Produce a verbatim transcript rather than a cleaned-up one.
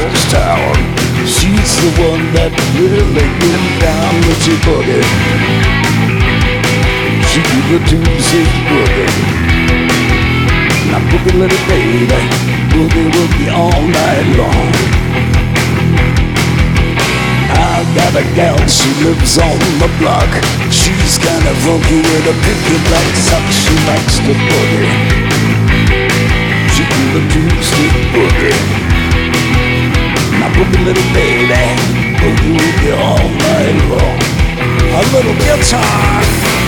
this town. She's the one that really get down with your boogie. She do the Tuesday boogie. Now boogie little baby, boogie woogie all night long. I got a gal, she lives on the block. She's kinda funky with a picky black sock. She likes to boogie. She do the Tuesday boogie. Now boogie little baby, boogie woogie all night long. A little guitar.